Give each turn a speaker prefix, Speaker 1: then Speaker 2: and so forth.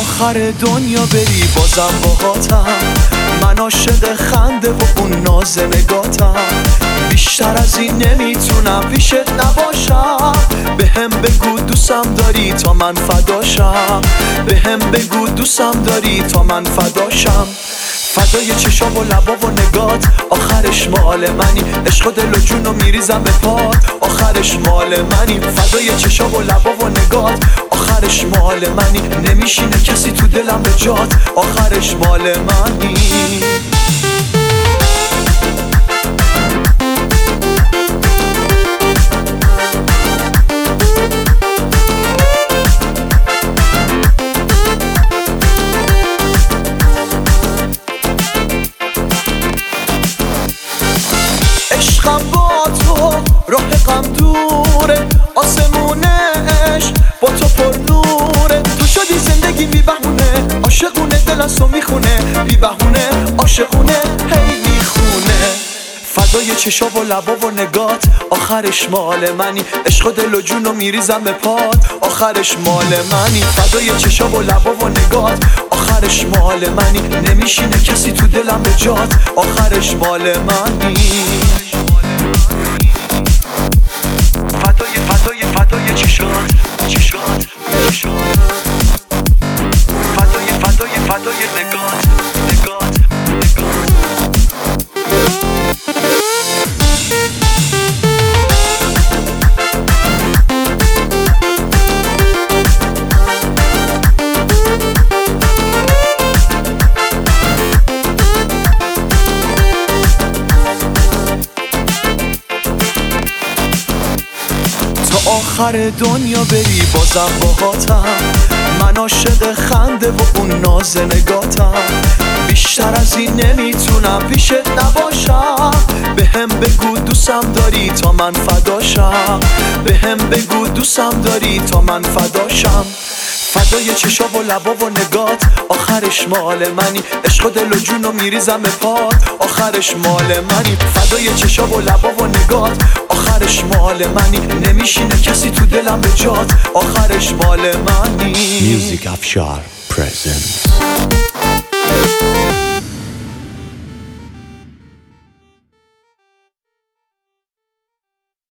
Speaker 1: آخر دنیا بری بازم باهاتم، من عاشق خنده و اون ناز نگاتم، بیشتر از این نمیتونم پیشت نباشم. بهم بگو دوستم داری تا من فداشم، بهم بگو دوستم داری تا من فداشم. فدای چشام و لبا و نگات، آخرش مال منی، عشق و دل و جون و میریزم به پات، آخرش مال منی. فدای چشام و لبا و نگات، آخرش مال منی، نمیشینه کسی تو دلم به جات، آخرش مال منی. عشقم با تو راه غم دوره، آسمونش با تو پر نوره، تو شدی زندگی بی بهونه، عاشقونه دلستو میخونه، بی بهونه عاشقونه هی میخونه. فدای چشا و لبا و نگات، آخرش مال منی، عشق و دل و جون و میریزم به پات، آخرش مال منی. فدای چشا و لبا و نگات، آخرش مال منی، نمیشینه کسی تو دلم به جات، آخرش مال منی. فدای چشات چشات چشات، فدای نگات نگات نگات. آخر دنیا بری بازم باهاتم، من عاشق خنده و اون ناز نگاتم، بیشتر از این نمیتونم پیشت نباشم. بهم بگو دوستم داری تا من فداشم، بهم بگو دوستم داری تا من فداشم. فدای چشا و لبا و نگات، آخرش مال منی، عشق و دل و جون و میریزم به پات، آخرش مال منی. فدای چشا و لبا و نگات، آخرش مال منی، نمیشینه کسی تو دلم به جات، آخرش مال منی.
Speaker 2: Music Afshar presents